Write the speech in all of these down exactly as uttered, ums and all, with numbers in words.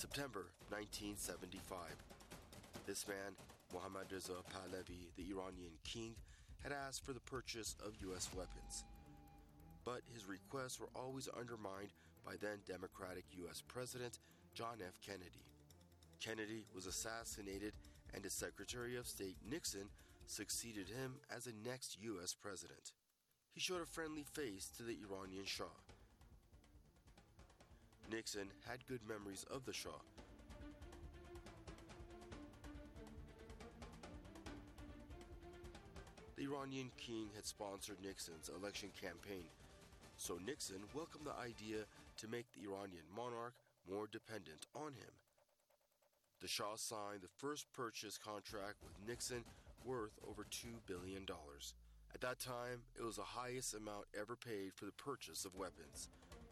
September nineteen seventy-five. This man, Mohammad Reza Pahlavi, the Iranian king, had asked for the purchase of U S weapons. But his requests were always undermined by then Democratic U S President John F. Kennedy. Kennedy was assassinated, and his Secretary of State Nixon succeeded him as the next U S president. He showed a friendly face to the Iranian Shah. Nixon had good memories of the Shah. The Iranian king had sponsored Nixon's election campaign, so Nixon welcomed the idea to make the Iranian monarch more dependent on him. The Shah signed the first purchase contract with Nixon worth over two billion dollars. At that time, it was the highest amount ever paid for the purchase of weapons.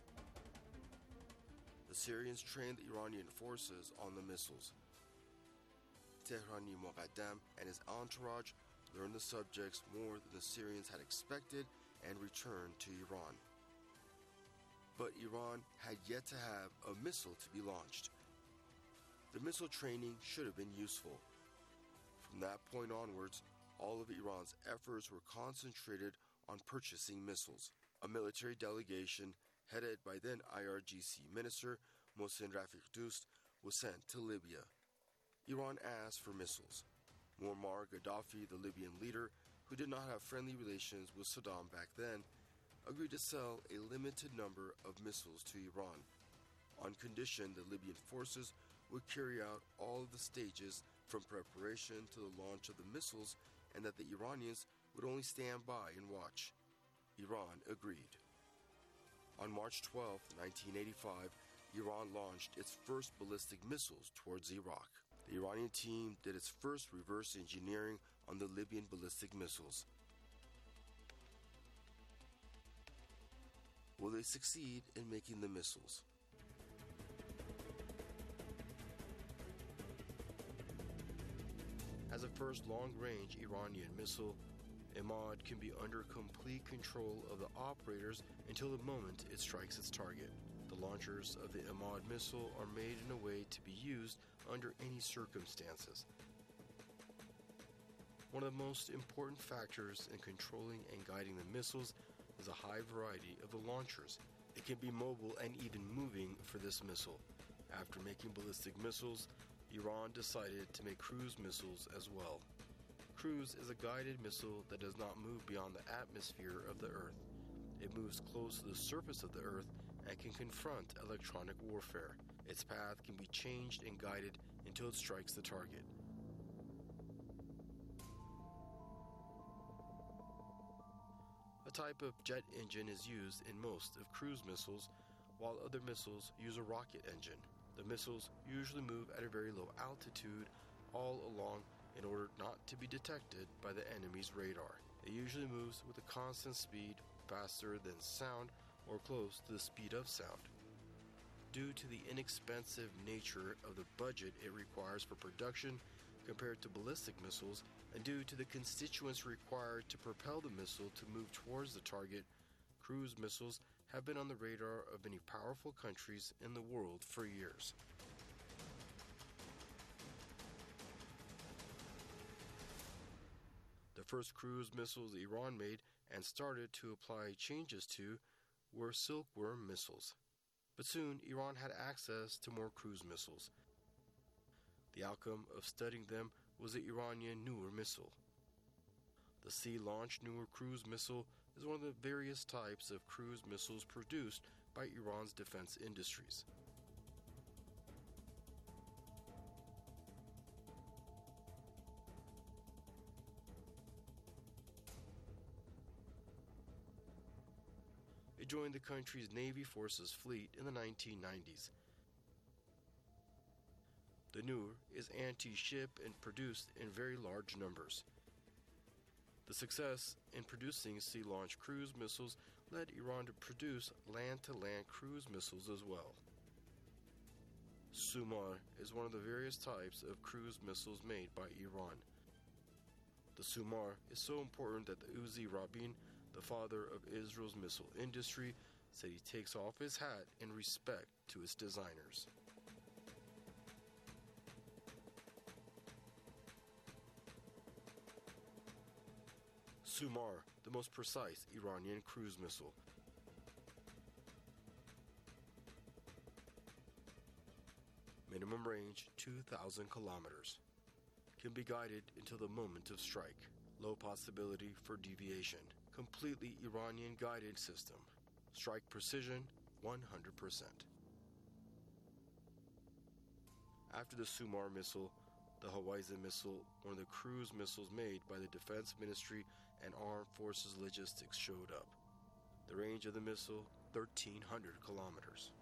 The Syrians trained the Iranian forces on the missiles. Tehrani Moqaddam and his entourage learned the subjects more than the Syrians had expected and returned to Iran. But Iran had yet to have a missile to be launched. The missile training should have been useful. From that point onwards, all of Iran's efforts were concentrated on purchasing missiles. A military delegation, headed by then I R G C Minister Mohsen Rafiq-Doust, was sent to Libya. Iran asked for missiles. Muammar Gaddafi, the Libyan leader, who did not have friendly relations with Saddam back then, agreed to sell a limited number of missiles to Iran, on condition the Libyan forces would carry out all of the stages from preparation to the launch of the missiles, and that the Iranians would only stand by and watch. Iran agreed. On March twelfth, nineteen eighty-five, Iran launched its first ballistic missiles towards Iraq. The Iranian team did its first reverse engineering on the Libyan ballistic missiles. Will they succeed in making the missiles? As a first long-range Iranian missile, Imad can be under complete control of the operators until the moment it strikes its target. The launchers of the Imad missile are made in a way to be used under any circumstances. One of the most important factors in controlling and guiding the missiles is a high variety of the launchers. It can be mobile and even moving for this missile. After making ballistic missiles, Iran decided to make cruise missiles as well. Cruise is a guided missile that does not move beyond the atmosphere of the Earth. It moves close to the surface of the Earth and can confront electronic warfare. Its path can be changed and guided until it strikes the target. A type of jet engine is used in most of cruise missiles, while other missiles use a rocket engine. The missiles usually move at a very low altitude all along in order not to be detected by the enemy's radar. It usually moves with a constant speed, faster than sound or close to the speed of sound. Due to the inexpensive nature of the budget it requires for production compared to ballistic missiles, and due to the constituents required to propel the missile to move towards the target, cruise missiles have been on the radar of many powerful countries in the world for years. The first cruise missiles Iran made and started to apply changes to were Silkworm missiles. But soon Iran had access to more cruise missiles. The outcome of studying them was the Iranian Noor missile. The sea-launched Noor cruise missile is one of the various types of cruise missiles produced by Iran's defense industries. It joined the country's Navy Forces fleet in the nineteen nineties. The Noor is anti-ship and produced in very large numbers. The success in producing sea-launched cruise missiles led Iran to produce land-to-land cruise missiles as well. Sumar is one of the various types of cruise missiles made by Iran. The Sumar is so important that the Uzi Rabin, the father of Israel's missile industry, said he takes off his hat in respect to its designers. Sumar, the most precise Iranian cruise missile. Minimum range two thousand kilometers. Can be guided until the moment of strike. Low possibility for deviation. Completely Iranian guided system. Strike precision one hundred percent. After the Sumar missile, the Hawaiian missile, one of the cruise missiles made by the Defense Ministry and Armed Forces Logistics, showed up. The range of the missile, thirteen hundred kilometers.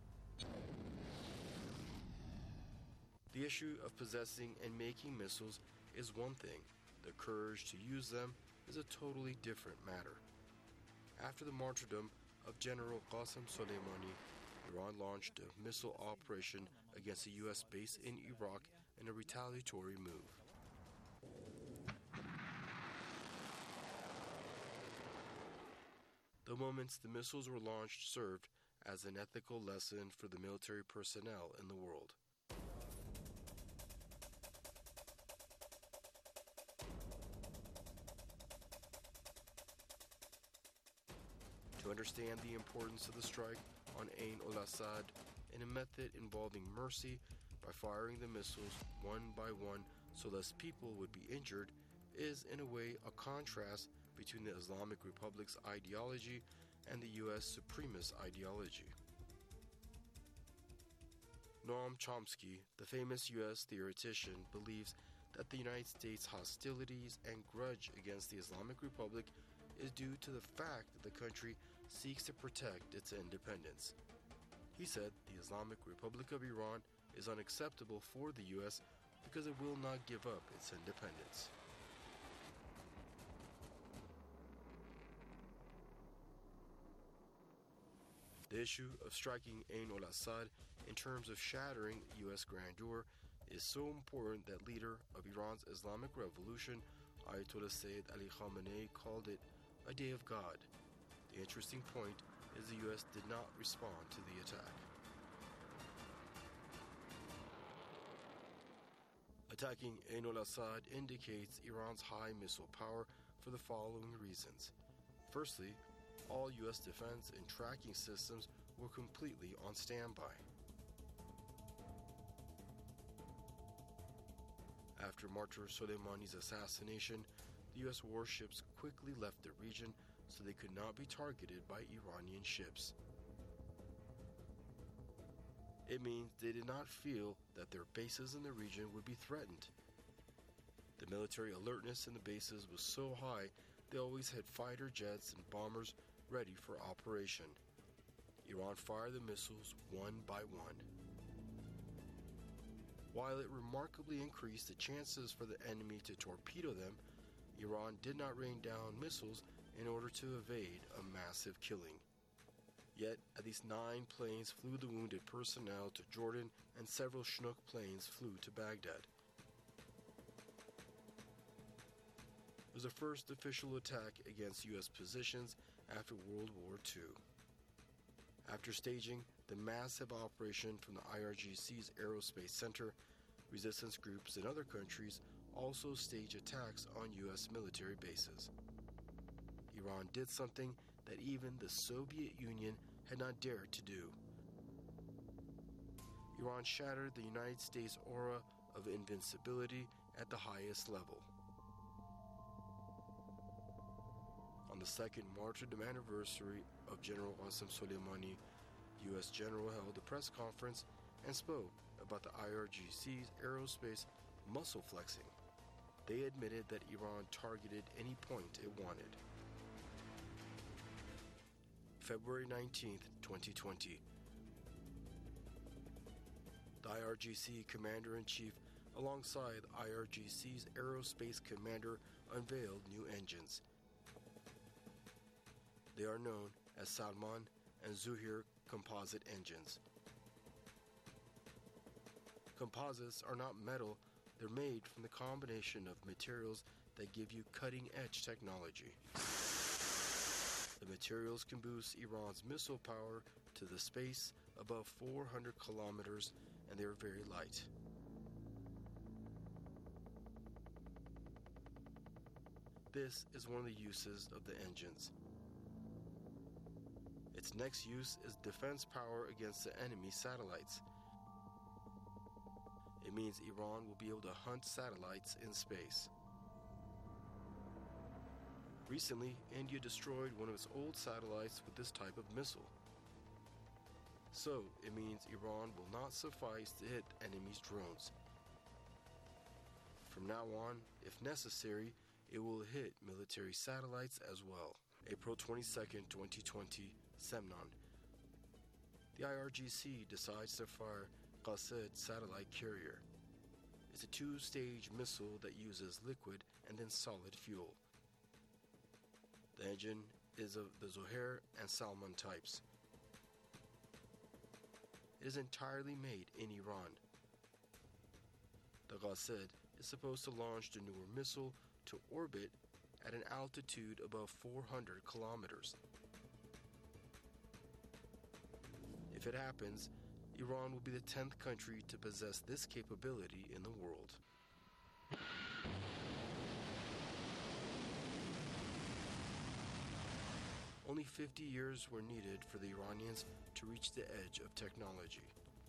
The issue of possessing and making missiles is one thing. The courage to use them is a totally different matter. After the martyrdom of General Qasem Soleimani, Iran launched a missile operation against a U S base in Iraq in a retaliatory move. The moments the missiles were launched served as an ethical lesson for the military personnel in the world. To understand the importance of the strike on Ain al-Assad in a method involving mercy by firing the missiles one by one so less people would be injured is in a way a contrast between the Islamic Republic's ideology and the U S supremacist ideology. Noam Chomsky, the famous U S theoretician, believes that the United States' hostilities and grudge against the Islamic Republic is due to the fact that the country seeks to protect its independence. He said the Islamic Republic of Iran is unacceptable for the U S because it will not give up its independence. The issue of striking Ain al-Assad in terms of shattering U S grandeur is so important that leader of Iran's Islamic Revolution, Ayatollah Sayyid Ali Khamenei, called it a day of God. The interesting point is the U S did not respond to the attack. Attacking Ain al-Assad indicates Iran's high missile power for the following reasons. Firstly, all U S defense and tracking systems were completely on standby. After Martyr Soleimani's assassination, the U S warships quickly left the region so they could not be targeted by Iranian ships. It means they did not feel that their bases in the region would be threatened. The military alertness in the bases was so high they always had fighter jets and bombers ready for operation. Iran fired the missiles one by one. While it remarkably increased the chances for the enemy to torpedo them, Iran did not rain down missiles in order to evade a massive killing. Yet, at least nine planes flew the wounded personnel to Jordan and several Chinook planes flew to Baghdad. It was the first official attack against U S positions after World War Two. After staging the massive operation from the I R G C's Aerospace Center, resistance groups in other countries also stage attacks on U S military bases. Iran did something that even the Soviet Union had not dared to do. Iran shattered the United States' aura of invincibility at the highest level. On the second martyrdom anniversary of General Qasem Soleimani, U S General held a press conference and spoke about the I R G C's aerospace muscle flexing. They admitted that Iran targeted any point it wanted. February nineteenth, twenty twenty. The I R G C Commander-in-Chief, alongside I R G C's Aerospace Commander, unveiled new engines. They are known as Salman and Zuhair composite engines. Composites are not metal, they're made from the combination of materials that give you cutting-edge technology. The materials can boost Iran's missile power to the space above four hundred kilometers, and they are very light. This is one of the uses of the engines. Its next use is defense power against the enemy satellites. It means Iran will be able to hunt satellites in space. Recently, India destroyed one of its old satellites with this type of missile. So, it means Iran will not suffice to hit enemy's drones. From now on, if necessary, it will hit military satellites as well. April twenty-second, twenty twenty, Semnon. The I R G C decides to fire Qasid satellite carrier. It's a two-stage missile that uses liquid and then solid fuel. The engine is of the Zohair and Salman types. It is entirely made in Iran. The Qasid is supposed to launch the newer missile to orbit at an altitude above four hundred kilometers. If it happens, Iran will be the tenth country to possess this capability in the world. Only fifty years were needed for the Iranians to reach the edge of technology.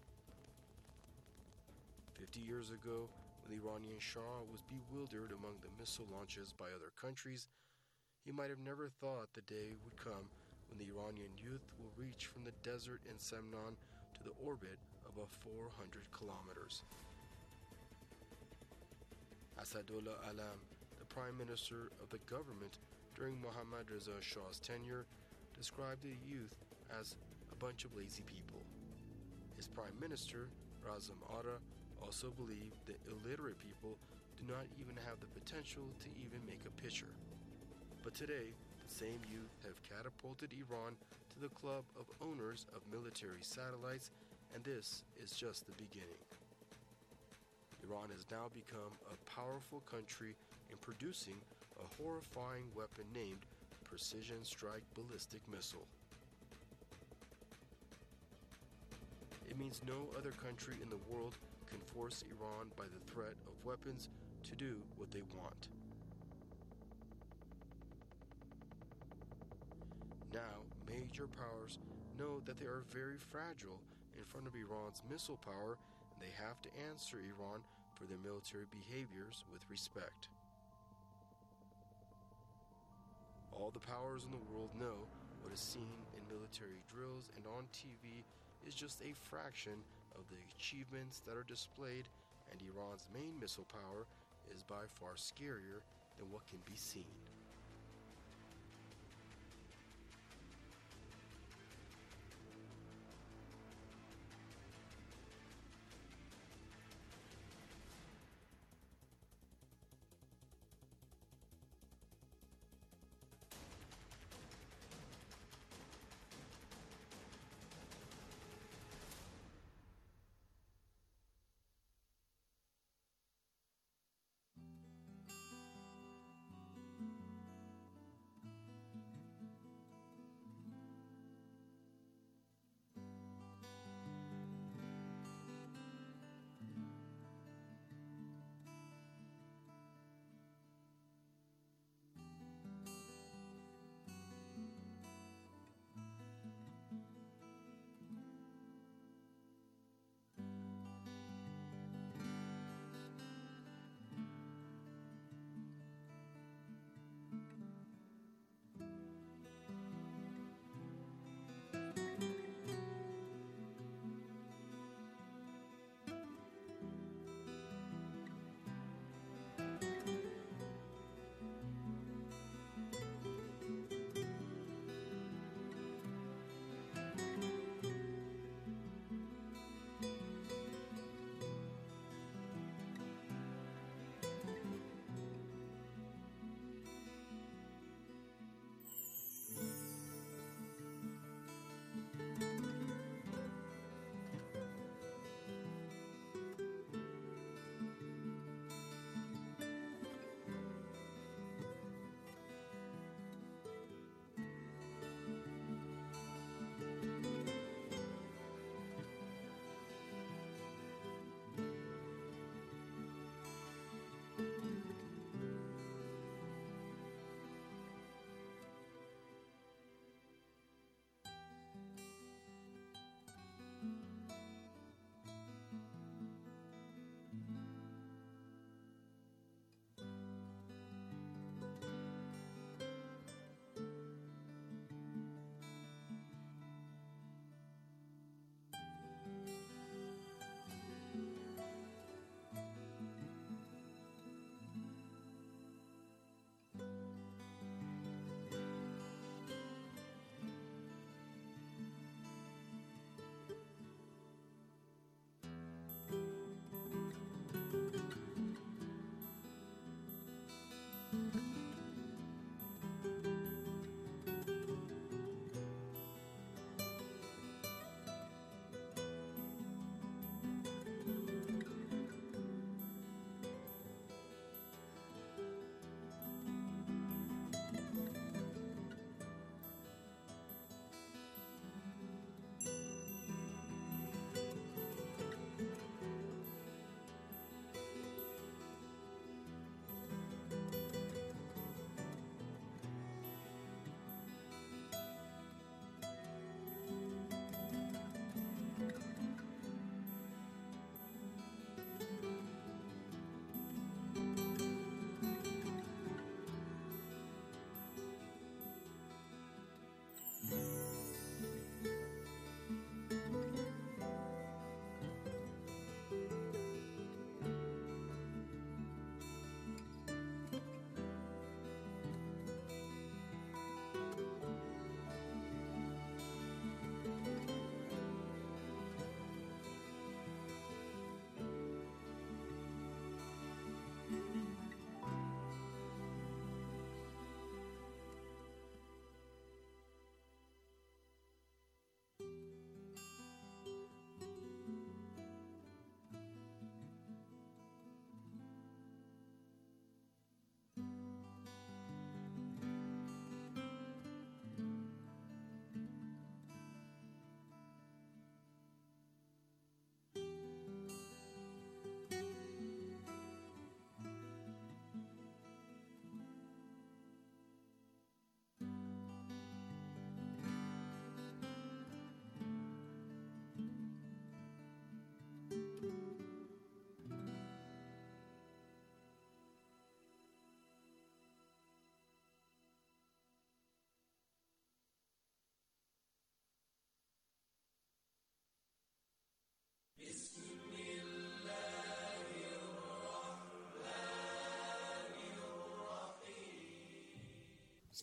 fifty years ago, when the Iranian Shah was bewildered among the missile launches by other countries, he might have never thought the day would come when the Iranian youth will reach from the desert in Semnon to the orbit above four hundred kilometers. Asadullah Alam, the prime minister of the government during Mohammad Reza Shah's tenure, described the youth as a bunch of lazy people. His prime minister, Razam Ara, also believed that illiterate people do not even have the potential to even make a picture. But today, the same youth have catapulted Iran to the club of owners of military satellites, and this is just the beginning. Iran has now become a powerful country in producing a horrifying weapon named Precision Strike Ballistic Missile. It means no other country in the world can force Iran by the threat of weapons to do what they want. Now, major powers know that they are very fragile in front of Iran's missile power, and they have to answer Iran for their military behaviors with respect. All the powers in the world know what is seen in military drills and on T V is just a fraction of the achievements that are displayed, and Iran's main missile power is by far scarier than what can be seen.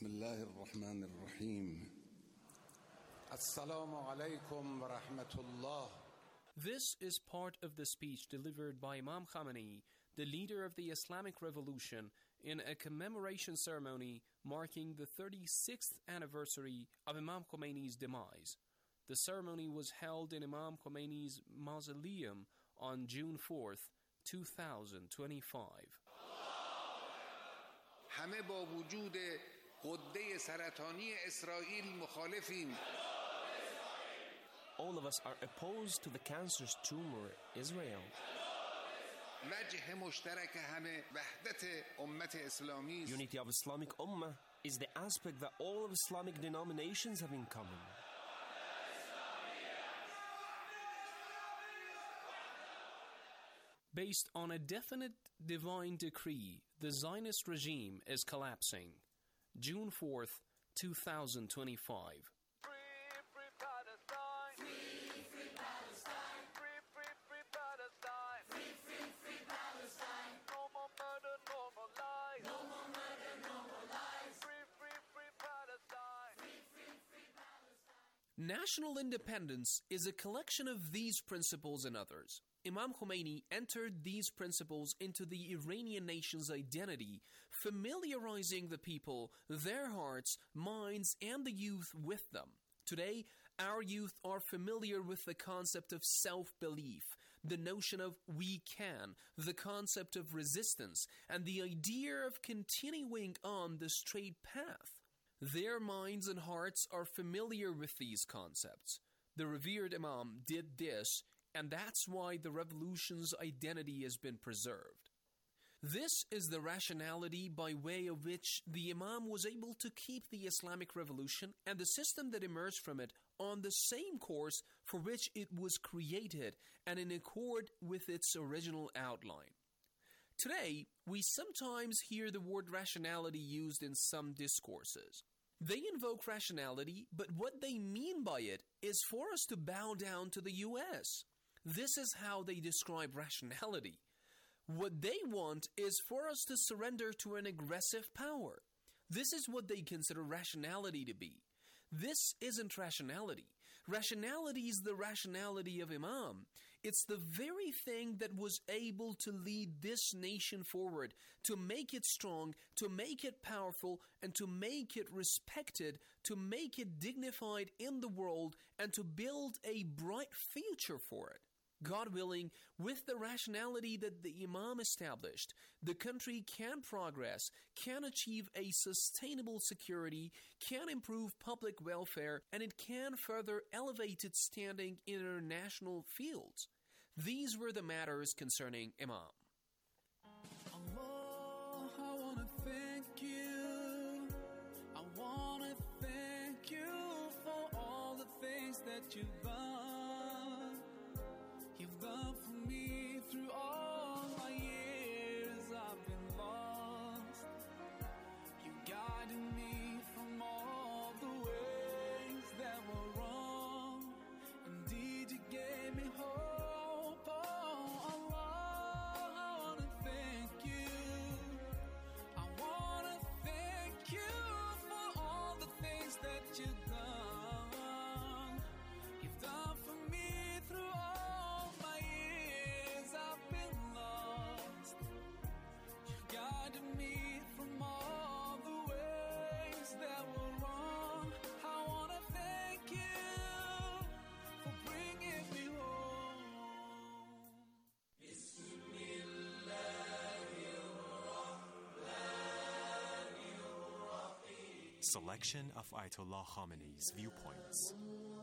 بسم الله الرحمن الرحيم السلام عليكم ورحمة الله. This is part of the speech delivered by Imam Khamenei, the leader of the Islamic Revolution, in a commemoration ceremony marking the thirty-sixth anniversary of Imam Khomeini's demise. The ceremony was held in Imam Khomeini's mausoleum on June fourth, two thousand twenty-five. همه با وجود غده سرطانی اسرائیل مخالفیم. All of us are opposed to the cancerous tumor, Israel. وجه مشترک همه وحدت امت اسلامی است. Unity of Islamic Ummah is the aspect that all of Islamic denominations have in common. Based on a definite divine decree, the Zionist regime is collapsing. June fourth, two thousand twenty-five. National independence is a collection of these principles and others. Imam Khomeini entered these principles into the Iranian nation's identity, familiarizing the people, their hearts, minds, and the youth with them. Today, our youth are familiar with the concept of self-belief, the notion of we can, the concept of resistance, and the idea of continuing on the straight path. Their minds and hearts are familiar with these concepts. The revered Imam did this, and that's why the revolution's identity has been preserved. This is the rationality by way of which the Imam was able to keep the Islamic Revolution and the system that emerged from it on the same course for which it was created and in accord with its original outline. Today, we sometimes hear the word rationality used in some discourses. They invoke rationality, but what they mean by it is for us to bow down to the U S. This is how they describe rationality. What they want is for us to surrender to an aggressive power. This is what they consider rationality to be. This isn't rationality. Rationality is the rationality of Imam. It's the very thing that was able to lead this nation forward, to make it strong, to make it powerful, and to make it respected, to make it dignified in the world, and to build a bright future for it. God willing, with the rationality that the Imam established, the country can progress, can achieve a sustainable security, can improve public welfare, and it can further elevate its standing in international fields. These were the matters concerning Imam. Allah, I want to thank you. I want to thank you for all the things that you've done. You've done for me through all my years I've been lost. You guided me from all the ways that were wrong. Indeed, you gave me hope. Oh, Allah, I want to thank you. I want to thank you for all the things that you've done. You've done for me through all my years I've been lost. You've guided me from all the ways that were wrong. I want to thank you for bringing me home. Selection of Ayatollah Khamenei's viewpoints.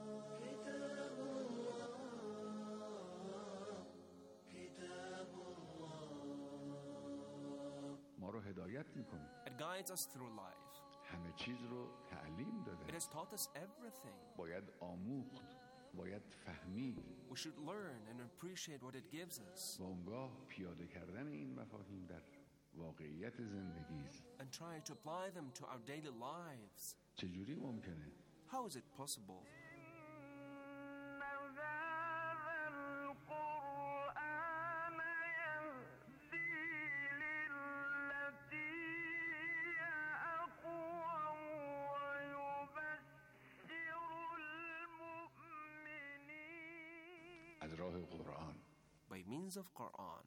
ما رو هدایت میکنه. It guides us through life. همه چیز رو تعلیم It داده. has taught us everything. باید آموخت، باید فهمید. We should learn and appreciate what it gives us و اونگاه پیاده کردن این مفاهیم در واقعیت زندگی است. and try to apply them to our daily lives. چجوری ممکنه؟ How is it possible? راه قرآن. by means of Quran.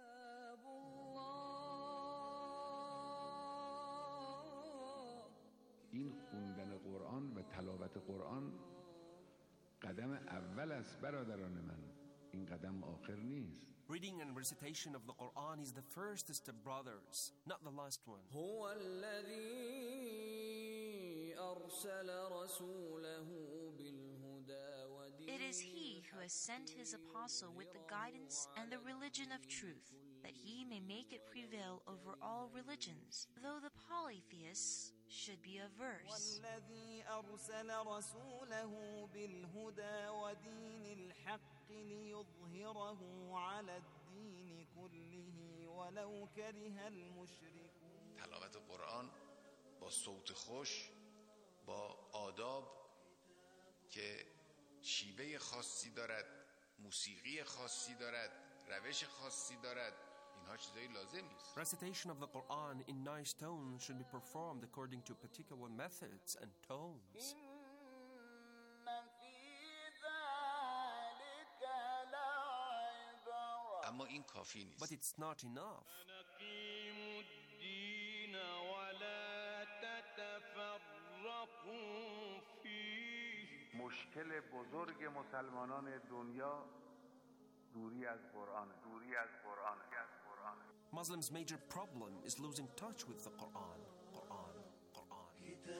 این خوندن قرآن و تلاوت قرآن قدم اول است برادران من. این قدم آخر نیست. Reading and recitation of the Quran is the first step, brothers, not the last one. هو الذي أرسل رسوله بالهدى ودين. It is He who has sent His apostle with the guidance and the religion of truth, that He may make it prevail over all religions, though the polytheists should be averse. والذي أرسل رسوله بالهدى ودين الحق ليظهره على الدين كله ولو كره المشركون. تلاوت قرآن با صوت خوش، با آداب که شیوه خاصی دارد، موسیقی خاصی دارد، روش خاصی دارد، اینها چیزایی لازم نیست. Recitation of the Quran in nice tones should be performed according to particular methods and tones. اما این کافی نیست. But it's not enough. مشکل بزرگ مسلمانان دنیا دوری از قرآن، دوری از قرآن، از قرآن. Muslims' major problem is losing touch with the Quran. Quran, Quran.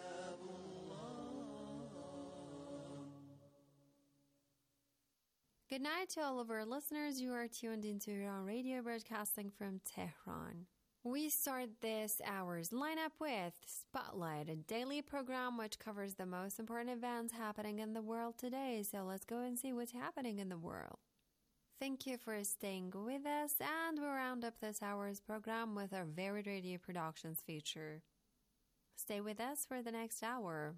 Good night to all of our listeners. You are tuned into Iran Radio, broadcasting from Tehran. We start this hour's lineup with Spotlight, a daily program which covers the most important events happening in the world today. So let's go and see what's happening in the world. Thank you for staying with us, and we'll round up this hour's program with our Varied Radio Productions feature. Stay with us for the next hour.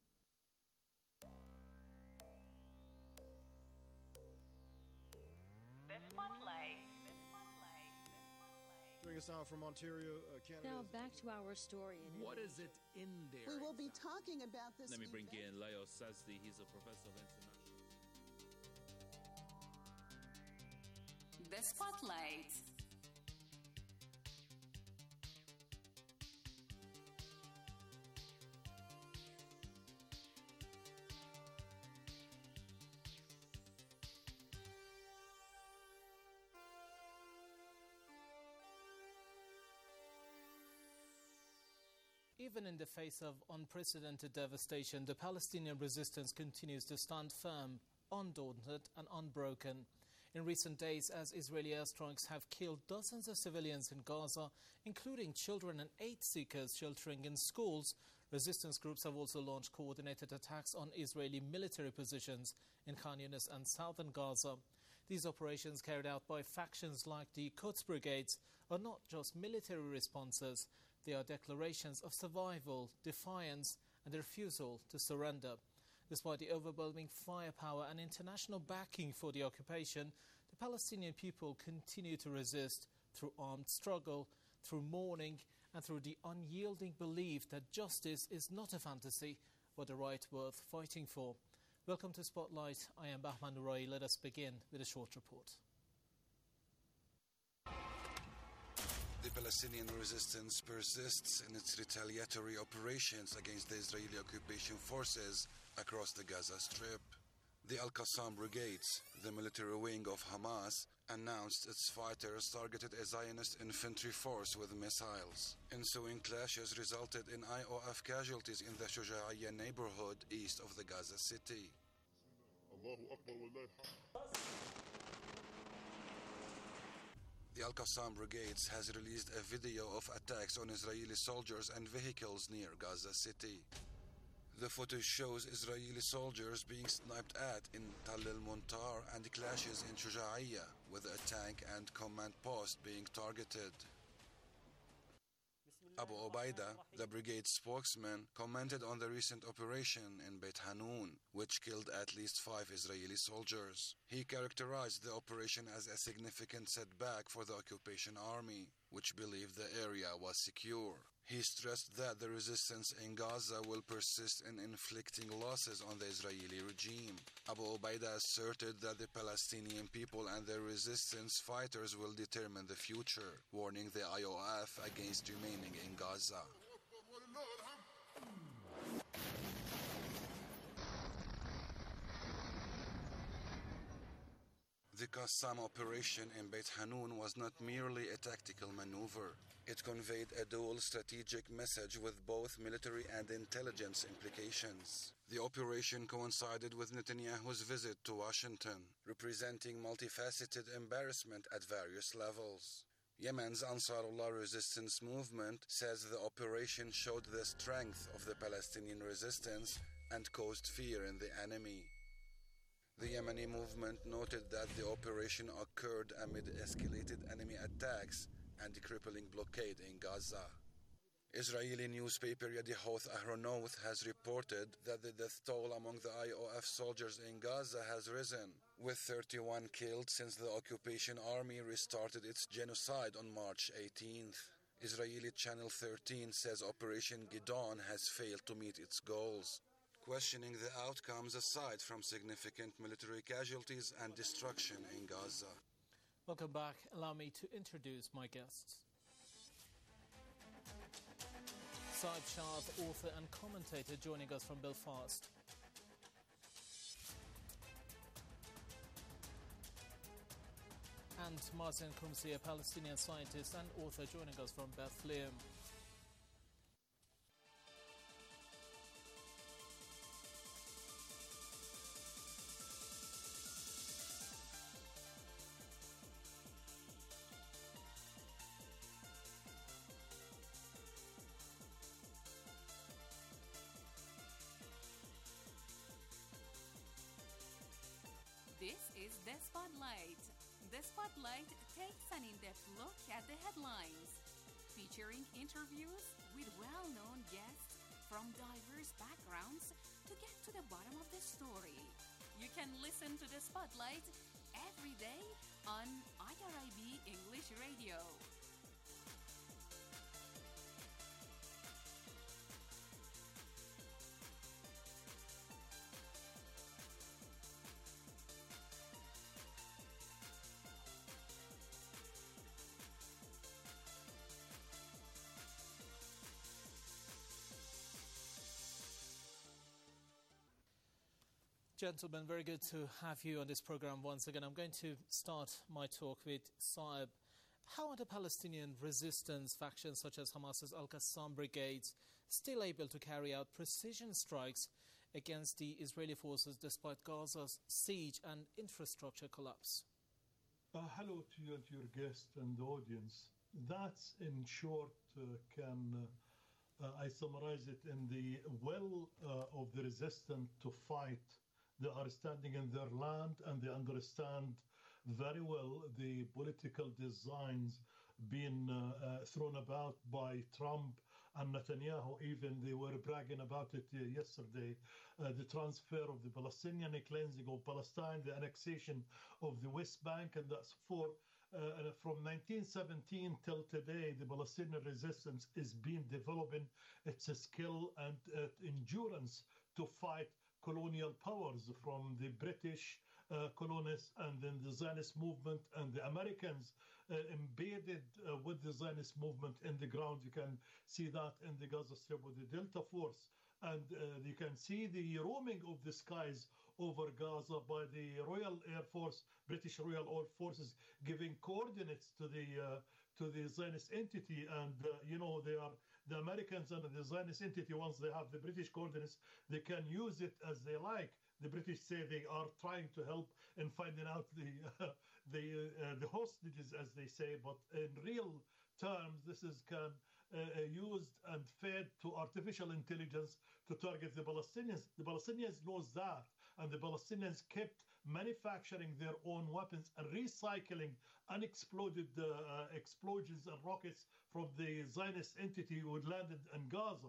Joining us now from Ontario, uh, Canada. Now back to our story. What is it in there? We will be talking about this. Let me bring event. in Leo Sazdi. He's a professor of international. The Spotlight. Even in the face of unprecedented devastation, the Palestinian resistance continues to stand firm, undaunted and unbroken. In recent days, as Israeli airstrikes have killed dozens of civilians in Gaza, including children and aid seekers sheltering in schools, resistance groups have also launched coordinated attacks on Israeli military positions in Khan Yunis and southern Gaza. These operations, carried out by factions like the Quds Brigades, are not just military responses. They are declarations of survival, defiance, and the refusal to surrender. Despite the overwhelming firepower and international backing for the occupation, the Palestinian people continue to resist through armed struggle, through mourning, and through the unyielding belief that justice is not a fantasy, but a right worth fighting for. Welcome to Spotlight. I am Bahman Nurai. Let us begin with a short report. The Palestinian resistance persists in its retaliatory operations against the Israeli occupation forces across the Gaza Strip. The Al-Qassam Brigades, the military wing of Hamas, announced its fighters targeted a Zionist infantry force with missiles. Ensuing clashes resulted in I O F casualties in the Shuja'iyya neighborhood east of the Gaza city. The Al-Qassam Brigades has released a video of attacks on Israeli soldiers and vehicles near Gaza City. The footage shows Israeli soldiers being sniped at in Tal al-Muntar and clashes in Shuja'iyya, with a tank and command post being targeted. Abu Obaida, the brigade spokesman, commented on the recent operation in Beit Hanun, which killed at least five Israeli soldiers. He characterized the operation as a significant setback for the occupation army. which believed the area was secure. He stressed that the resistance in Gaza will persist in inflicting losses on the Israeli regime. Abu Ubaidah asserted that the Palestinian people and their resistance fighters will determine the future, warning the I O F against remaining in Gaza. The Qassam operation in Beit Hanun was not merely a tactical maneuver. It conveyed a dual strategic message with both military and intelligence implications. The operation coincided with Netanyahu's visit to Washington, representing multifaceted embarrassment at various levels. Yemen's Ansarullah resistance movement says the operation showed the strength of the Palestinian resistance and caused fear in the enemy. The Yemeni movement noted that the operation occurred amid escalated enemy attacks and a crippling blockade in Gaza. Israeli newspaper Yedioth Ahronoth has reported that the death toll among the I O F soldiers in Gaza has risen, with thirty-one killed since the occupation army restarted its genocide on March eighteenth. Israeli Channel thirteen says Operation Gidon has failed to meet its goals, questioning the outcomes aside from significant military casualties and destruction in Gaza. Welcome back. Allow me to introduce my guests. Saib Shah, author and commentator, joining us from Belfast. And Martin Kumsi, a Palestinian scientist and author, joining us from Bethlehem. This is The Spotlight. The Spotlight takes an in-depth look at the headlines, featuring interviews with well-known guests from diverse backgrounds to get to the bottom of the story. You can listen to The Spotlight every day on I R I B English Radio. Gentlemen, very good to have you on this program once again. I'm going to start my talk with Saib. How are the Palestinian resistance factions such as Hamas's Al-Qassam brigades still able to carry out precision strikes against the Israeli forces despite Gaza's siege and infrastructure collapse? Uh, hello to you and to your guest and the audience. That, in short, uh, can uh, uh, I summarize it in the will uh, of the resistant to fight. They are standing in their land and they understand very well the political designs being uh, uh, thrown about by Trump and Netanyahu. Even they were bragging about it uh, yesterday, uh, the transfer of the Palestinian, cleansing of Palestine, the annexation of the West Bank, and that's for uh, from nineteen seventeen till today, the Palestinian resistance is being developing its skill and uh, endurance to fight colonial powers, from the British uh, colonists and then the Zionist movement and the Americans uh, embedded uh, with the Zionist movement in the ground. You can see that in the Gaza Strip with the Delta Force. And uh, you can see the roaming of the skies over Gaza by the Royal Air Force, British Royal Air Forces, giving coordinates to the uh, to the Zionist entity. And, uh, you know, they are the Americans and the Zionist entity, once they have the British coordinates, they can use it as they like. The British say they are trying to help in finding out the uh, the uh, the hostages, as they say, but in real terms, this is can uh, used and fed to artificial intelligence to target the Palestinians. The Palestinians knows that, and the Palestinians kept manufacturing their own weapons and recycling unexploded uh, uh, explosions and rockets from the Zionist entity who had landed in Gaza.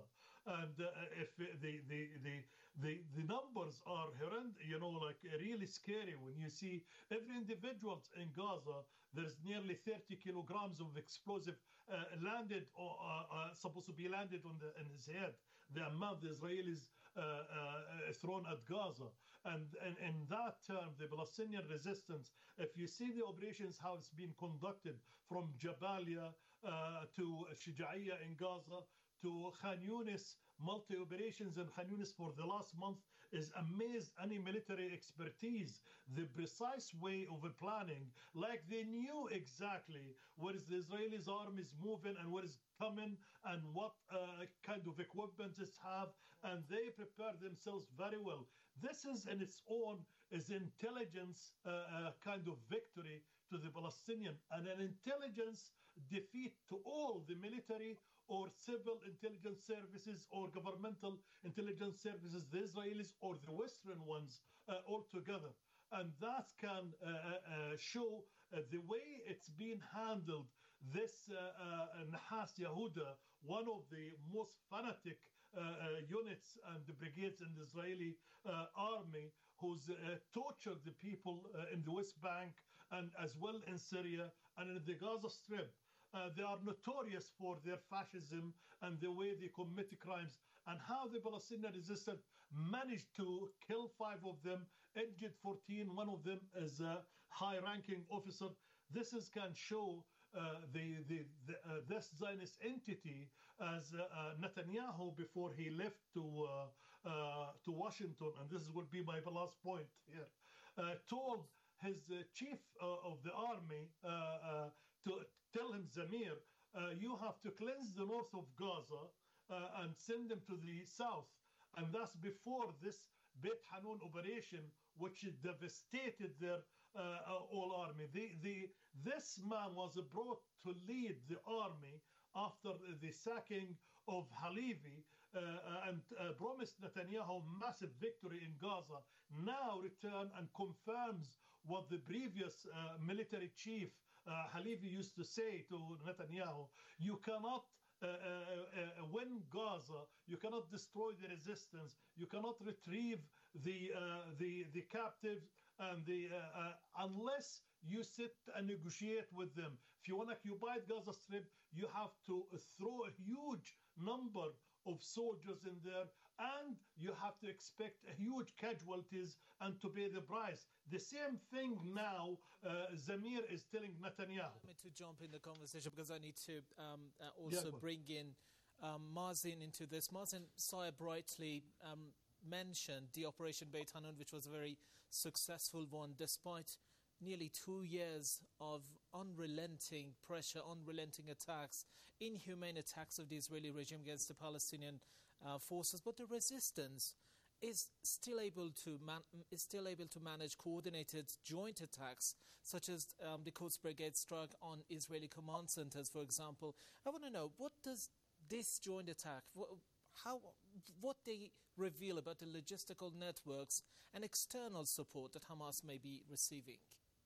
And uh, if the, the, the, the, the numbers are horrendous, you know, like really scary when you see every individual in Gaza, there's nearly thirty kilograms of explosive uh, landed or uh, uh, supposed to be landed on the in his head. The amount the Israelis uh, uh, thrown at Gaza. And, and in that term, the Palestinian resistance, if you see the operations, how it's been conducted from Jabalia uh, to Shijaiya in Gaza, to Khan Yunis, multi-operations in Khan Yunis for the last month is amazed any military expertise, the precise way of planning, like they knew exactly where is the Israelis armies moving and where is coming and what uh, kind of equipment it have, and they prepare themselves very well. This is in its own is intelligence uh, uh, kind of victory to the Palestinian and an intelligence defeat to all the military or civil intelligence services or governmental intelligence services, the Israelis or the Western ones uh, all together. And that can uh, uh, show uh, the way it's been handled. This uh, uh, Nahas Yehuda, one of the most fanatic uh, uh, units and the brigades in the Israeli uh, army, who's uh, tortured the people uh, in the West Bank and as well in Syria and in the Gaza Strip. Uh, they are notorious for their fascism and the way they commit crimes, and how the Palestinian resistance managed to kill five of them, injured fourteen. One of them is a high-ranking officer. This is can show uh, the, the, the uh, this Zionist entity as uh, uh, Netanyahu before he left to uh, uh, to Washington, and this will be my last point here. Uh, told his uh, chief uh, of the army uh, uh, to tell him, Zamir, uh, you have to cleanse the north of Gaza uh, and send them to the south. And that's before this Beit Hanun operation, which devastated their uh, whole army. The, the, this man was brought to lead the army after the sacking of Halevi uh, and uh, promised Netanyahu massive victory in Gaza. Now return and confirms what the previous uh, military chief Uh, Halevi used to say to Netanyahu, you cannot uh, uh, uh, win Gaza, you cannot destroy the resistance, you cannot retrieve the uh, the, the captives, and the uh, uh, unless you sit and negotiate with them. If you want to occupy Gaza Strip, you have to throw a huge number of soldiers in there, and you have to expect huge casualties and to pay the price. The same thing now uh, Zamir is telling Netanyahu. I mean, to jump in the conversation because I need to um, uh, also yeah, bring in um, Mazen into this. Mazen, Saya brightly um, mentioned the Operation Beit Hanun, which was a very successful one, despite nearly two years of unrelenting pressure, unrelenting attacks, inhumane attacks of the Israeli regime against the Palestinian uh, forces. But the resistance is still able to man- is still able to manage coordinated joint attacks, such as um, the Quds Brigade struck on Israeli command centers, for example. I want to know, what does this joint attack, wh- how, what they reveal about the logistical networks and external support that Hamas may be receiving?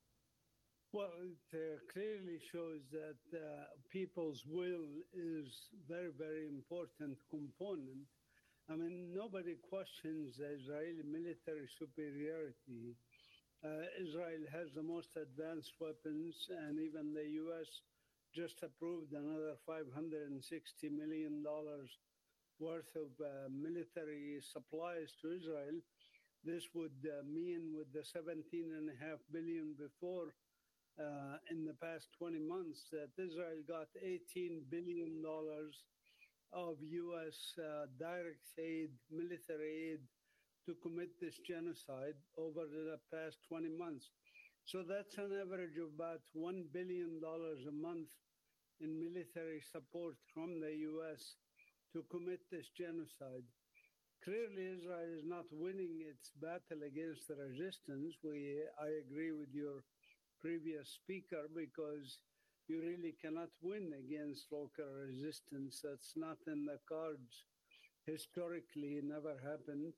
Well, it uh, clearly shows that uh, people's will is very, very important component. I mean, nobody questions the Israeli military superiority. Uh, Israel has the most advanced weapons, and even the U S just approved another five hundred sixty million dollars worth of uh, military supplies to Israel. This would uh, mean with the seventeen point five billion dollars before uh, in the past twenty months that Israel got eighteen billion dollars of U S uh, direct aid, military aid, to commit this genocide over the past twenty months. So that's an average of about one billion dollars a month in military support from the U S to commit this genocide. Clearly, Israel is not winning its battle against the resistance. We, I agree with your previous speaker, because you really cannot win against local resistance. That's not in the cards. Historically, it never happened.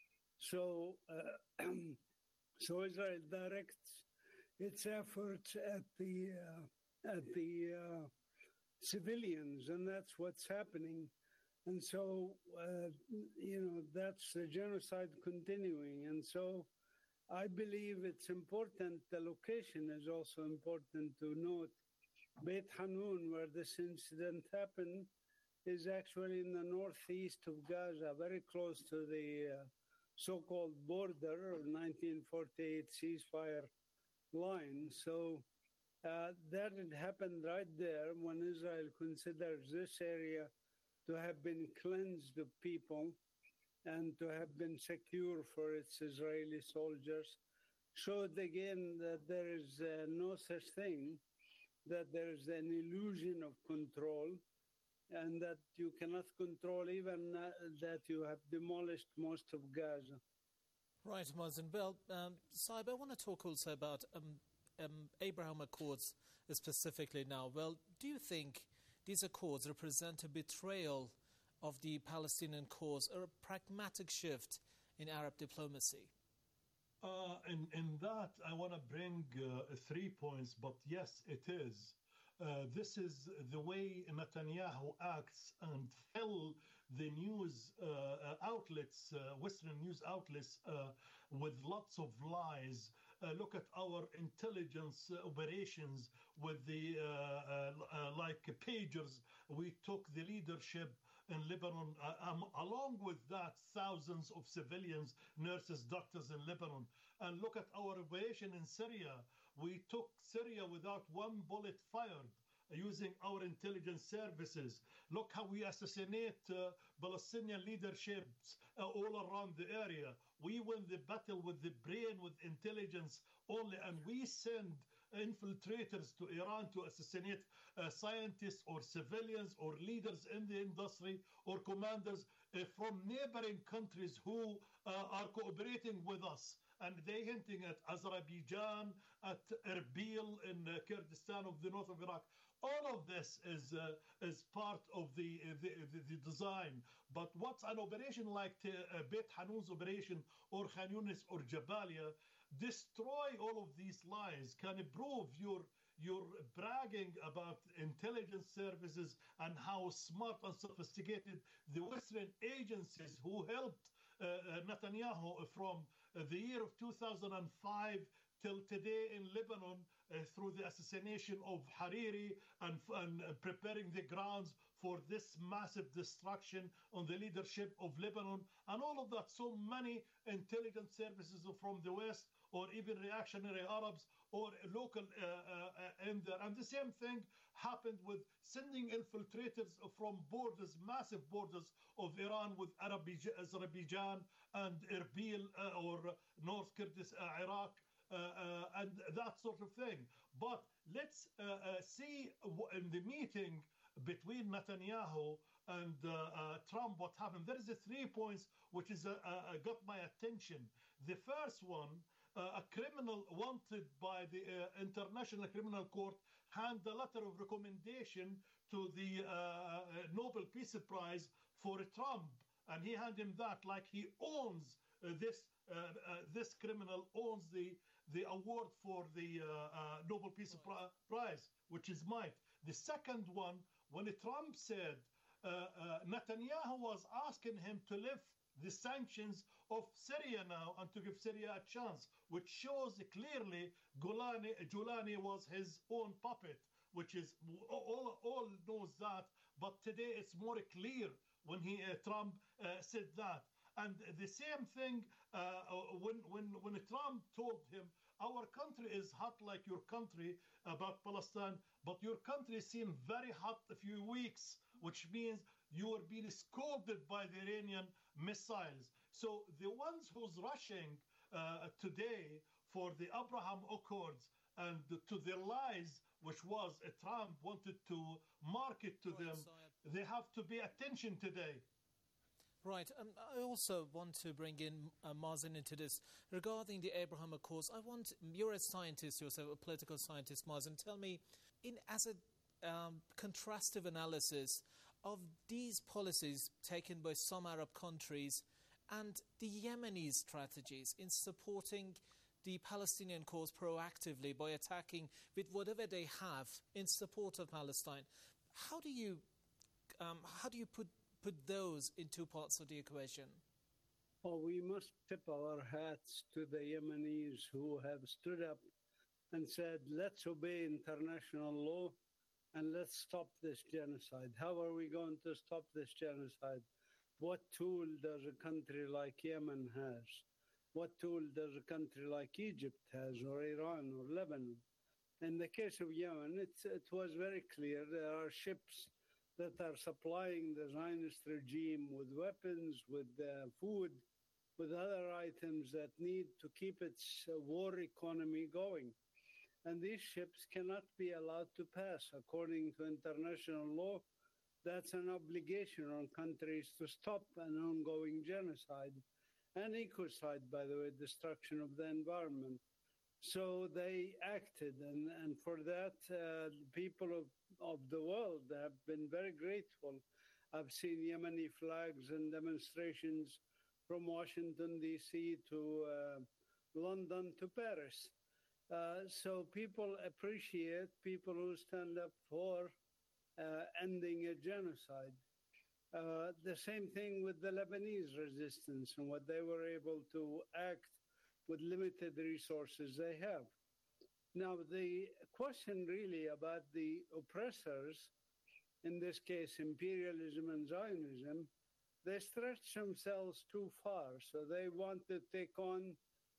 So, uh, so Israel directs its efforts at the uh, at the uh, civilians, and that's what's happening. And so, uh, you know, that's the genocide continuing. And so I believe it's important. The location is also important to note. Beit Hanun, where this incident happened, is actually in the northeast of Gaza, very close to the uh, so-called border of nineteen forty-eight ceasefire line. So uh, that had happened right there when Israel considers this area to have been cleansed of people and to have been secure for its Israeli soldiers, showed again that there is uh, no such thing, that there is an illusion of control, and that you cannot control even uh, that you have demolished most of Gaza. Right, Mazen. Well, um, Saib, I want to talk also about um, um, Abraham Accords specifically now. Well, do you think these accords represent a betrayal of the Palestinian cause or a pragmatic shift in Arab diplomacy? Uh, in, in that, I want to bring uh, three points, but yes, it is. Uh, this is the way Netanyahu acts and fill the news uh, outlets, uh, Western news outlets, uh, with lots of lies. Uh, look at our intelligence operations with the, uh, uh, uh, like pagers. We took the leadership in Lebanon. Uh, um, along with that, thousands of civilians, nurses, doctors in Lebanon. And look at our operation in Syria. We took Syria without one bullet fired, using our intelligence services. Look how we assassinate uh, Palestinian leaderships uh, all around the area. We win the battle with the brain, with intelligence only, and we send infiltrators to Iran to assassinate uh, scientists or civilians or leaders in the industry or commanders uh, from neighboring countries who uh, are cooperating with us. And they hinting at Azerbaijan, at Erbil in uh, Kurdistan of the north of Iraq. All of this is uh, is part of the, uh, the, the the design. But what's an operation like the, uh, Beit Hanun's operation or Khan Yunis or Jabalia destroy all of these lies, can prove your your bragging about intelligence services and how smart and sophisticated the Western agencies who helped uh, Netanyahu from the year of two thousand five till today in Lebanon uh, through the assassination of Hariri and, and uh, preparing the grounds for this massive destruction on the leadership of Lebanon and all of that. So many intelligence services from the West or even reactionary Arabs or local uh, uh, in there. And the same thing happened with sending infiltrators from borders, massive borders of Iran with Azerbaijan and Erbil uh, or North Kurdistan, uh, Iraq, uh, uh, and that sort of thing. But let's uh, uh, see in the meeting between Netanyahu and uh, uh, Trump what happened. There is a three points which is uh, uh, got my attention. The first one, uh, a criminal wanted by the uh, International Criminal Court hand a letter of recommendation to the uh, Nobel Peace Prize for Trump, and he handed him that like he owns uh, this uh, uh, this criminal owns the the award for the uh, uh, Nobel Peace Prize, which is mine. The second one, when Trump said uh, uh, Netanyahu was asking him to lift the sanctions of Syria now and to give Syria a chance, which shows clearly Golani, Giuliani was his own puppet, which is all all knows that. But today it's more clear when he uh, Trump uh, said that. And the same thing uh, when when when Trump told him, our country is hot like your country about Palestine, but your country seemed very hot a few weeks, which means you are being scolded by the Iranian missiles. So the ones who's rushing uh, today for the Abraham Accords and to their lies, which was uh, Trump wanted to market to them, they have to pay attention today. Right. Um, I also want to bring in uh, Mazen into this. Regarding the Abraham Accords, I want, you're a scientist yourself, a political scientist, Mazen. Tell me, in as a um, contrastive analysis of these policies taken by some Arab countries and the Yemeni strategies in supporting the Palestinian cause proactively by attacking with whatever they have in support of Palestine, how do you, um, how do you put put those in two parts of the equation? Well, we must tip our hats to the Yemenis who have stood up and said, let's obey international law and let's stop this genocide. How are we going to stop this genocide? What tool does a country like Yemen has? What tool does a country like Egypt has, or Iran, or Lebanon? In the case of Yemen, it's, it was very clear there are ships that are supplying the Zionist regime with weapons, with uh, food, with other items that need to keep its uh, war economy going. And these ships cannot be allowed to pass. According to international law, that's an obligation on countries to stop an ongoing genocide and ecocide, by the way, destruction of the environment. So they acted, and, and for that, uh, the people of, of the world have been very grateful. I've seen Yemeni flags and demonstrations from Washington, D C to uh, London to Paris. Uh, so people appreciate people who stand up for uh, ending a genocide. Uh, the same thing with the Lebanese resistance and what they were able to act with limited resources they have. Now, the question really about the oppressors, in this case imperialism and Zionism, they stretch themselves too far. So they want to take on,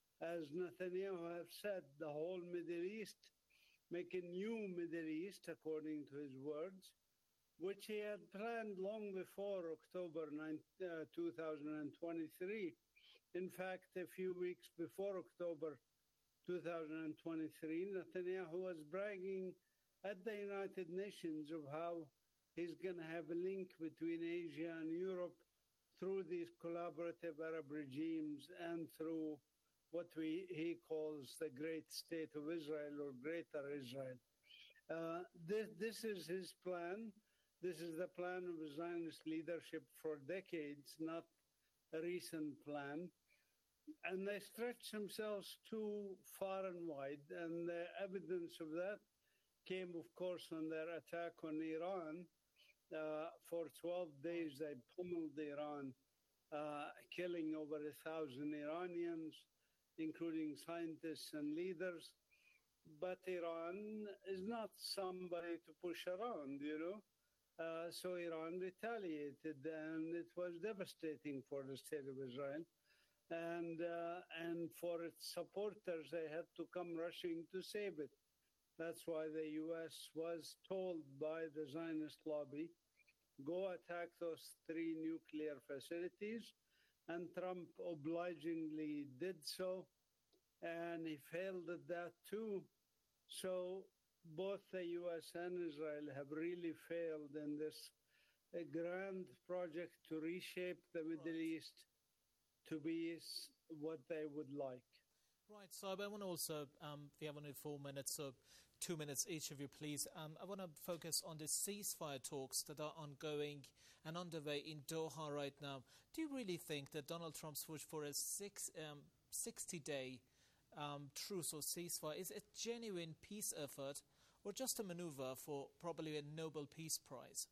as Netanyahu have said, the whole Middle East, make a new Middle East, according to his words, which he had planned long before October two thousand twenty-three. In fact, a few weeks before October two thousand twenty-three, Netanyahu was bragging at the United Nations of how he's going to have a link between Asia and Europe through these collaborative Arab regimes and through what we, he calls the Great State of Israel or Greater Israel. Uh, this, this is his plan. This is the plan of Zionist leadership for decades, not a recent plan. And they stretch themselves too far and wide. And the evidence of that came, of course, on their attack on Iran. Uh, for twelve days, they pummeled Iran, uh, killing over a thousand Iranians, including scientists and leaders. But Iran is not somebody to push around, you know. Uh, so Iran retaliated, and it was devastating for the state of Israel. And, uh, and for its supporters, they had to come rushing to save it. That's why the U S was told by the Zionist lobby, go attack those three nuclear facilities. And Trump obligingly did so. And he failed at that too. So both the U S and Israel have really failed in this a grand project to reshape the Middle right. East to be what they would like. Right, so I want to also, um, we have only four minutes, so two minutes each of you, please. Um, I want to focus on the ceasefire talks that are ongoing and underway in Doha right now. Do you really think that Donald Trump's push for a six, um, sixty-day um, truce or ceasefire is a genuine peace effort or just a maneuver for probably a Nobel Peace Prize?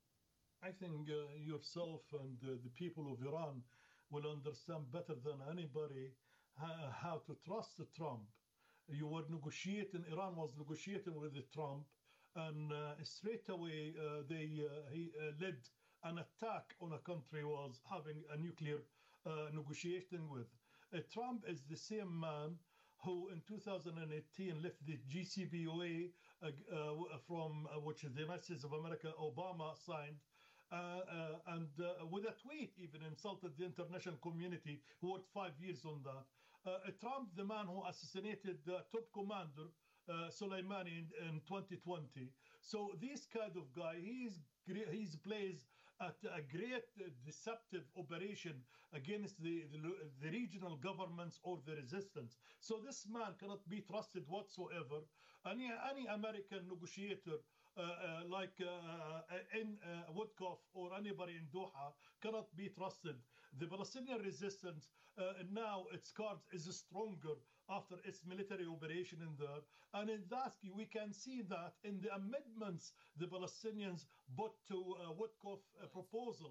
I think uh, yourself and uh, the people of Iran will understand better than anybody uh, how to trust Trump. You were negotiating, Iran was negotiating with Trump, and uh, straight away uh, they uh, he uh, led an attack on a country was having a nuclear uh, negotiating with. Uh, Trump is the same man who in two thousand eighteen left the J C P O A uh, uh, from uh, which is the United States of America, Obama signed, uh, uh, and uh, with a tweet even insulted the international community who worked five years on that. Uh, Trump, the man who assassinated the top commander uh, Soleimani in, in twenty twenty. So this kind of guy, he's he's plays at a great uh, deceptive operation against the, the the regional governments or the resistance. So this man cannot be trusted whatsoever. Any any American negotiator uh, uh, like uh, in uh, Woodcock or anybody in Doha cannot be trusted. The Palestinian resistance uh, now its cards is stronger after its military operation in there, and in that we can see that in the amendments the Palestinians put to uh, Woodcock uh, proposals.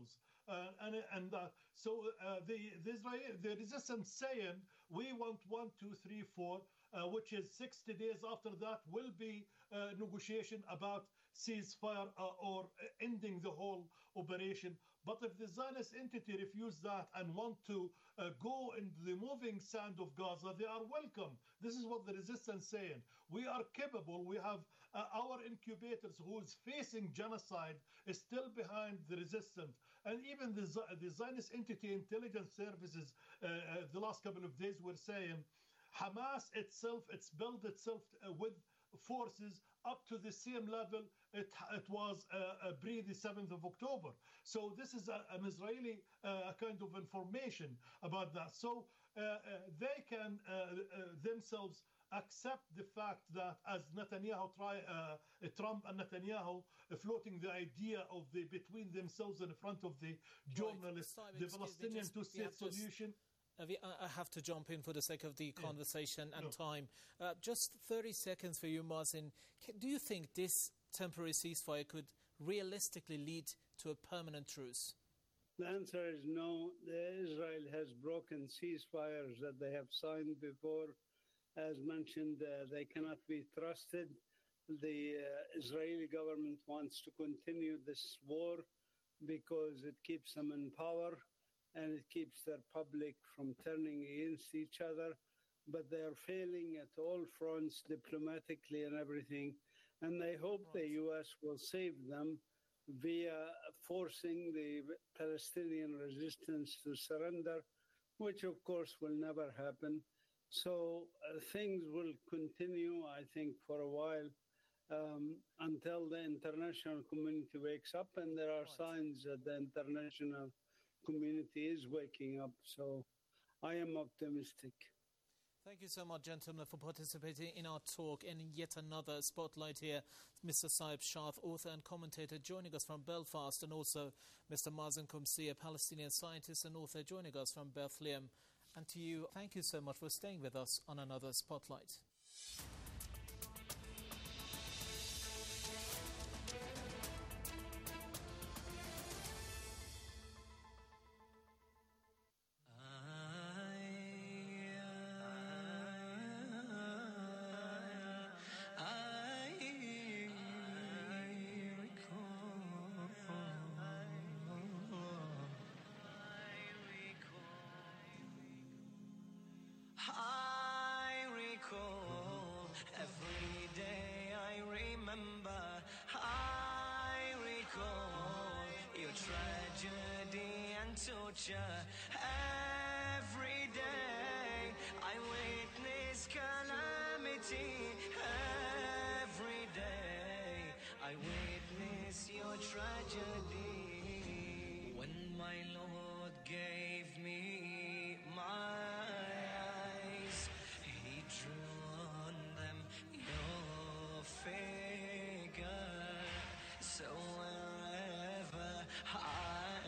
uh, and and uh, so uh, the the Israeli, the resistance saying we want one, two, three, four, uh, which is sixty days after that will be uh, negotiation about ceasefire uh, or ending the whole operation. But if the Zionist entity refuse that and want to uh, go into the moving sand of Gaza, they are welcome. This is what the resistance saying. We are capable. We have uh, our incubators who is facing genocide is still behind the resistance. And even the, the Zionist entity intelligence services uh, uh, the last couple of days were saying Hamas itself, it's built itself uh, with forces up to the same level it, it was uh, uh, pre the seventh of October. So this is a, an Israeli uh, kind of information about that. So uh, uh, they can uh, uh, themselves accept the fact that as Netanyahu try, uh, Trump and Netanyahu uh, floating the idea of the between themselves in front of the journalists, right. the Palestinian two-state solution. Uh, I have to jump in for the sake of the conversation yeah. and no. time. Uh, just thirty seconds for you, Mazen. Do you think this temporary ceasefire could realistically lead to a permanent truce? The answer is no. Israel has broken ceasefires that they have signed before. As mentioned, uh, they cannot be trusted. The uh, Israeli government wants to continue this war because it keeps them in power and it keeps their public from turning against each other. But they are failing at all fronts, diplomatically and everything. And they hope the U S will save them via forcing the Palestinian resistance to surrender, which of course will never happen. So uh, things will continue, I think, for a while um, until the international community wakes up. And there are signs that the international community is waking up. So I am optimistic. Thank you so much, gentlemen, for participating in our talk. And in yet another spotlight here, Mister Saib Shah, author and commentator, joining us from Belfast, and also Mister Mazen Qumsi, a Palestinian scientist and author, joining us from Bethlehem. And to you, thank you so much for staying with us on another spotlight. Every day I witness calamity. Every day I witness your tragedy. When my Lord gave me my eyes, He drew on them your figure. So wherever I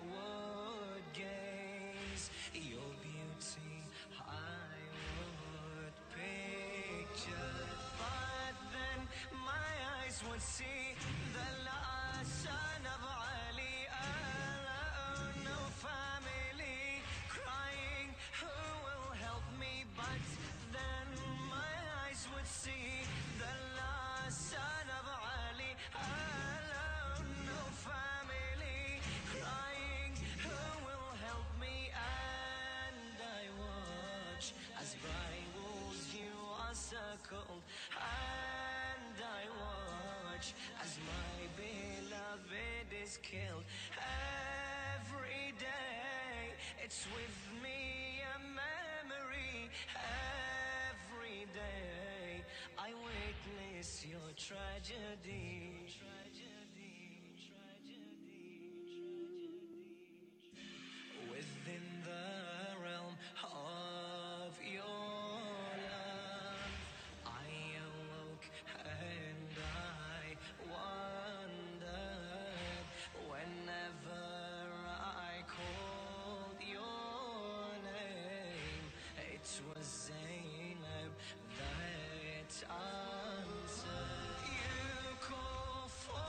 your beauty I would picture, but then my eyes would see the last son of Ali alone, no family, crying, who will help me? But then my eyes would see the last son of Ali alone, no family, crying, who will help me? As rivals you are circled, and I watch as my beloved is killed. Every day it's with me a memory. Every day I witness your tragedy. Within the realm of your love, I awoke and I wondered. Whenever I called your name, it was Zainab that answered. You call for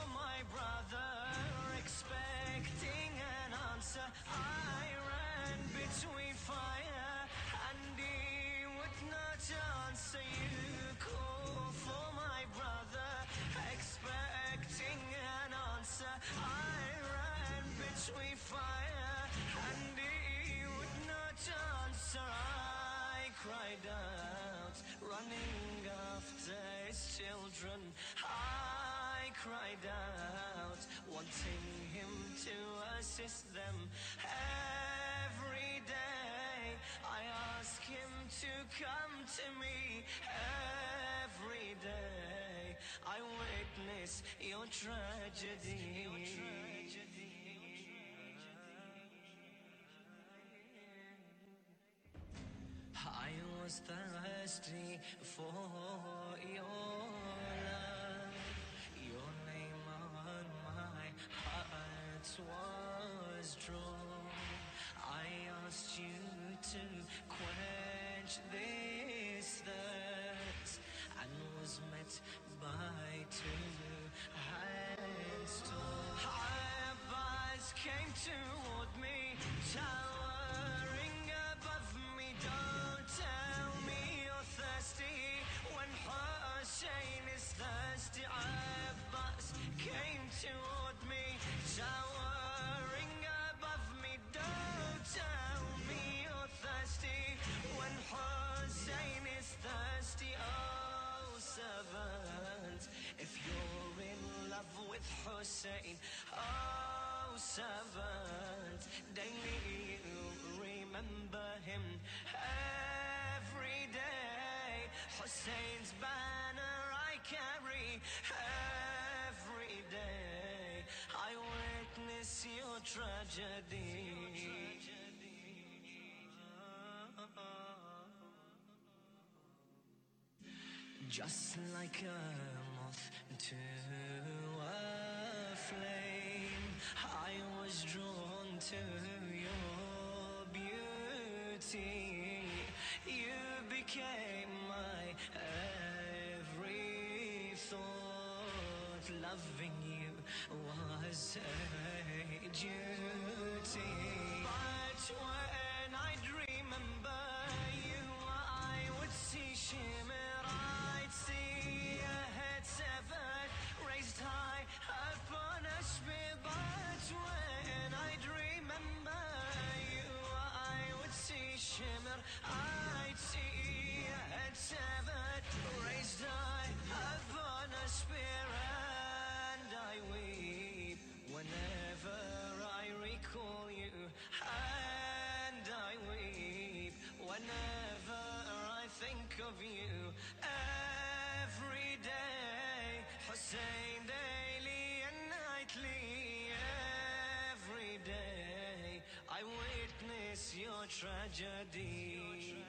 children. I cried out, wanting him to assist them. Every day I ask him to come to me. Every day I witness your tragedy. I was thirsty for your love. Your name on my heart was drawn. I asked you to quench this thirst, and was met by two hands tall. Abbas came toward me, towering above me. Don't tell me you're thirsty when Hussein is thirsty. Abbas came toward me, towering above me. Don't tell me you're thirsty when Hussein is thirsty. Oh, servant, if you're in love with Hussein, oh, servant, daily you remember him. Every day Hussein's banner I carry. Every day I witness your tragedy. Just like a moth to a flame, I was drawn to your beauty. You became my every thought. Loving you was a duty. But when I'd remember you, I would see shimmer. I'd see a head severed, raised high upon a spear. But when I'd remember you, I would see shimmer. I'd see a head severed, raised high upon a spear. And I weep whenever I recall you. And I weep whenever I think of you. Every day, Hussein, daily and nightly. Every day I witness your tragedy.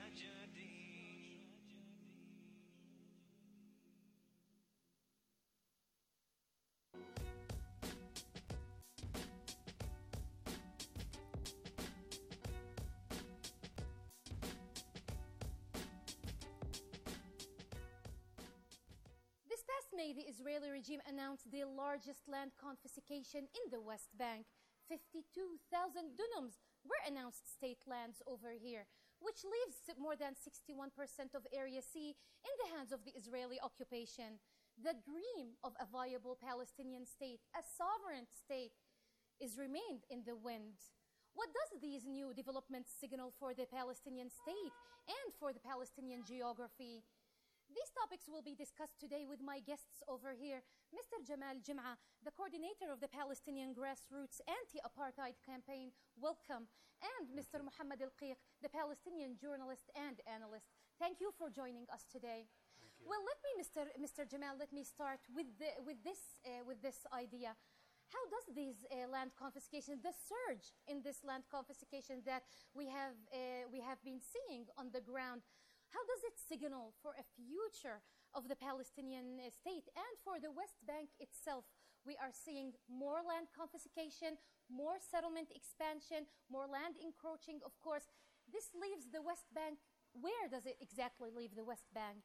This past May, the Israeli regime announced the largest land confiscation in the West Bank. fifty-two thousand dunums were announced state lands over here, which leaves more than sixty-one percent of Area C in the hands of the Israeli occupation. The dream of a viable Palestinian state, a sovereign state, is remained in the wind. What does these new developments signal for the Palestinian state and for the Palestinian geography? These topics will be discussed today with my guests over here, Mister Jamal Jim'a, the coordinator of the Palestinian Grassroots Anti-Apartheid Campaign, welcome, and Mister Muhammad Al-Qiq, the Palestinian journalist and analyst. Thank you for joining us today. Well, let me, Mister Mister Jamal, let me start with, the, with, this, uh, with this idea. How does these uh, land confiscation, the surge in this land confiscation that we have, uh, we have been seeing on the ground, how does it signal for a future of the Palestinian uh, state and for the West Bank itself? We are seeing more land confiscation, more settlement expansion, more land encroaching, of course. This leaves the West Bank. Where does it exactly leave the West Bank?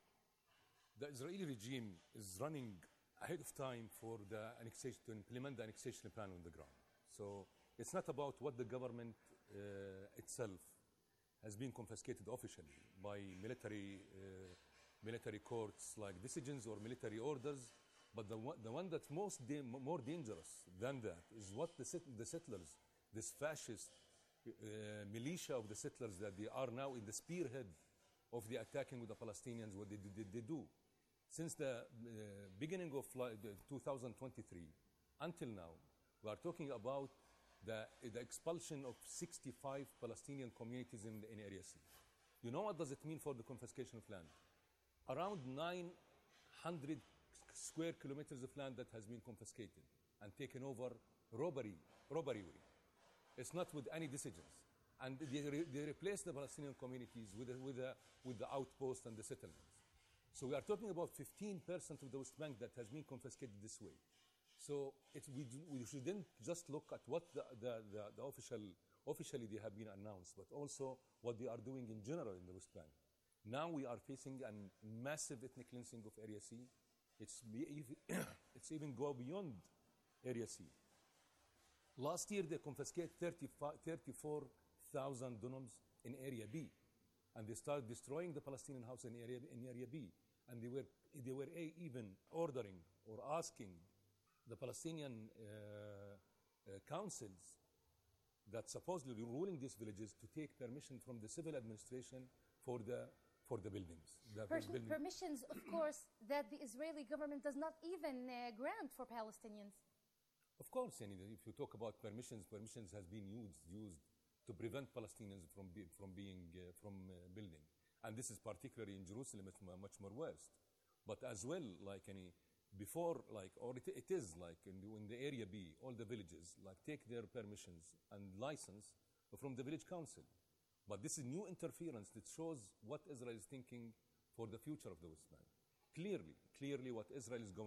The Israeli regime is running ahead of time for the annexation, to implement the annexation plan on the ground. So it's not about what the government uh, itself has been confiscated officially by military uh, military courts like decisions or military orders, but the one, the one that's most da more dangerous than that is what the, set the settlers, this fascist uh, militia of the settlers that they are now in the spearhead of the attacking with the Palestinians, what they, they, they do. Since the uh, beginning of like, the two thousand twenty-three until now, we are talking about the, the expulsion of sixty-five Palestinian communities in, in Area C. You know what does it mean for the confiscation of land? Around nine hundred square kilometers of land that has been confiscated and taken over robbery, robbery way. It's not with any decisions. And they, re they replace the Palestinian communities with, a, with, a, with the outposts and the settlements. So we are talking about fifteen percent of the West Bank that has been confiscated this way. So it's, we, do, we shouldn't just look at what the, the, the, the official, officially they have been announced, but also what they are doing in general in the West Bank. Now we are facing a massive ethnic cleansing of Area C. It's, it's even go beyond Area C. Last year they confiscated thirty-four thousand dunums in Area B, and they started destroying the Palestinian house in Area, in area B. And they were, they were even ordering or asking the Palestinian uh, uh, councils that supposedly ruling these villages to take permission from the civil administration for the for the buildings. The per building. Permissions, of course, that the Israeli government does not even uh, grant for Palestinians. Of course, yani, if you talk about permissions, permissions has been used used to prevent Palestinians from be, from being uh, from uh, building, and this is particularly in Jerusalem, it's much more worse. But as well, like any before, like or it, it is like in the, in the Area B, all the villages like take their permissions and license from the village council. But this is new interference that shows what Israel is thinking for the future of the West Bank. Clearly, clearly what Israel is going